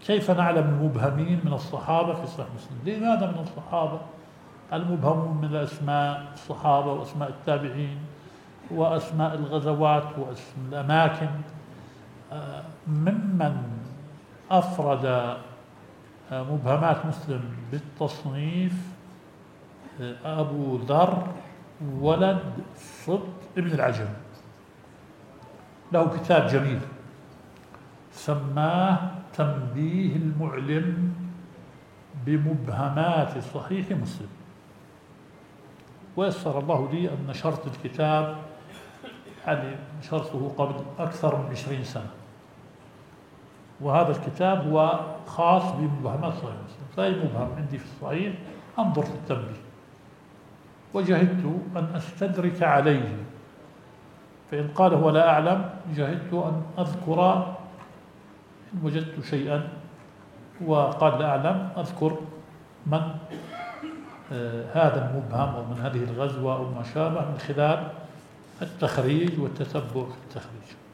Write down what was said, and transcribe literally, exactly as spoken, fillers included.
كيف نعلم المبهمين من الصحابة في صحيح مسلم؟ لماذا من الصحابة؟ المبهمون من أسماء الصحابة وأسماء التابعين وأسماء الغزوات وأسماء الأماكن. ممن أفرد مبهمات مسلم بالتصنيف أبو ذر ولد صبت ابن العجم، له كتاب جميل سماه تنبيه المعلم بمبهمات صحيح مسلم، ويسر الله لي أن نشرت الكتاب، يعني نشرته قبل أكثر من عشرين سنة، وهذا الكتاب هو خاص بمبهمات صحيح مسلم، فأي مبهم عندي في الصحيح أنظر في التنبيه، وجهدت أن أستدرك عليه، فإن قال هو لا أعلم جهدت أن أذكر إن وجدت شيئا وقال لا أعلم أذكر من آه هذا المبهم أو من هذه الغزوة أو ما شابه من خلال التخريج والتتبع في التخريج.